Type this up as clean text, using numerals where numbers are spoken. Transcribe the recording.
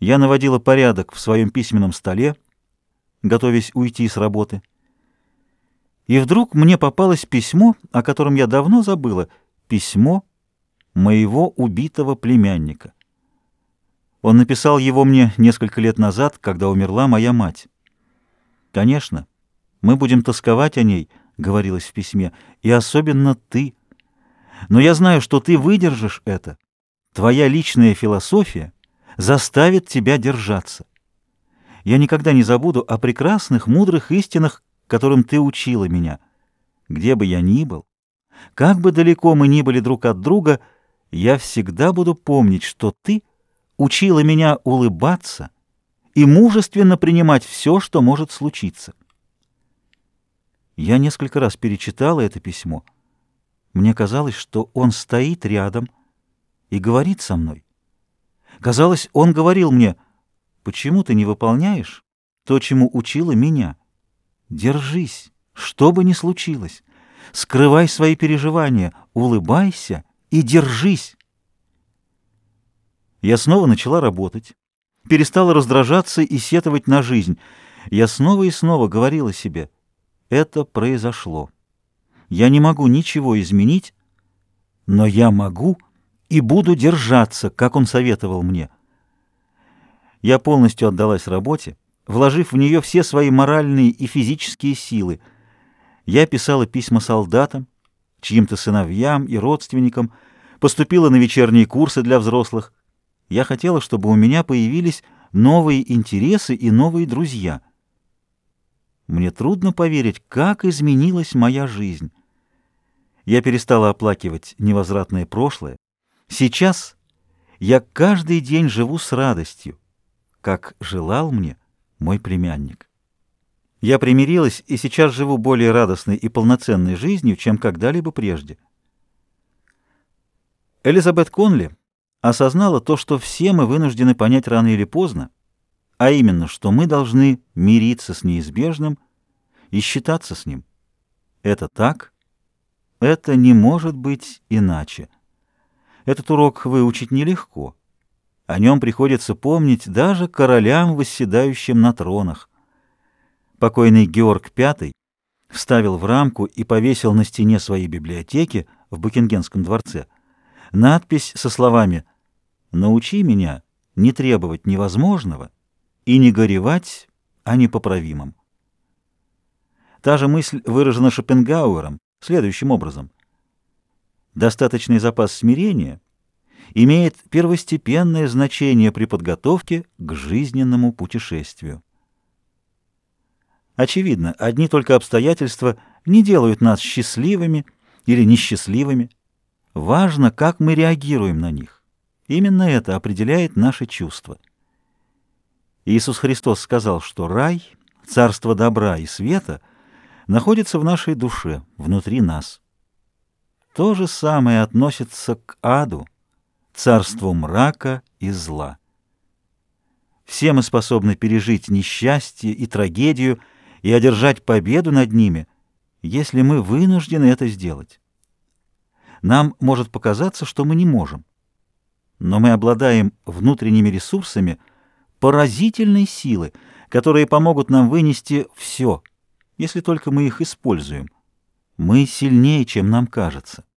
Я наводила порядок в своем письменном столе, готовясь уйти с работы. И вдруг мне попалось письмо, о котором я давно забыла, письмо моего убитого племянника. Он написал его мне несколько лет назад, когда умерла моя мать. «Конечно, мы будем тосковать о ней», — говорилось в письме, — «и особенно ты. Но я знаю, что ты выдержишь это. Твоя личная философия заставит тебя держаться. Я никогда не забуду о прекрасных, мудрых истинах, которым ты учила меня. Где бы я ни был, как бы далеко мы ни были друг от друга, я всегда буду помнить, что ты учила меня улыбаться и мужественно принимать все, что может случиться». Я несколько раз перечитала это письмо. Мне казалось, что он стоит рядом и говорит со мной. Казалось, он говорил мне: «Почему ты не выполняешь то, чему учила меня? Держись, что бы ни случилось, скрывай свои переживания, улыбайся и держись». Я снова начала работать, перестала раздражаться и сетовать на жизнь. Я снова и снова говорила себе: это произошло. Я не могу ничего изменить, но я могу и буду держаться, как он советовал мне. Я полностью отдалась работе, вложив в нее все свои моральные и физические силы. Я писала письма солдатам, чьим-то сыновьям и родственникам, поступила на вечерние курсы для взрослых. Я хотела, чтобы у меня появились новые интересы и новые друзья. Мне трудно поверить, как изменилась моя жизнь. Я перестала оплакивать невозвратное прошлое. Сейчас я каждый день живу с радостью, как желал мне мой племянник. Я примирилась и сейчас живу более радостной и полноценной жизнью, чем когда-либо прежде. Элизабет Конли осознала то, что все мы вынуждены понять рано или поздно, а именно, что мы должны мириться с неизбежным и считаться с ним. Это так, это не может быть иначе. Этот урок выучить нелегко. О нем приходится помнить даже королям, восседающим на тронах. Покойный Георг V вставил в рамку и повесил на стене своей библиотеки в Букингемском дворце надпись со словами: «Научи меня не требовать невозможного и не горевать о непоправимом». Та же мысль выражена Шопенгауэром следующим образом: достаточный запас смирения имеет первостепенное значение при подготовке к жизненному путешествию. Очевидно, одни только обстоятельства не делают нас счастливыми или несчастливыми. Важно, как мы реагируем на них. Именно это определяет наши чувства. Иисус Христос сказал, что рай, царство добра и света, находится в нашей душе, внутри нас. То же самое относится к аду, царству мрака и зла. Все мы способны пережить несчастье и трагедию и одержать победу над ними, если мы вынуждены это сделать. Нам может показаться, что мы не можем, но мы обладаем внутренними ресурсами поразительной силы, которые помогут нам вынести все, если только мы их используем. Мы сильнее, чем нам кажется.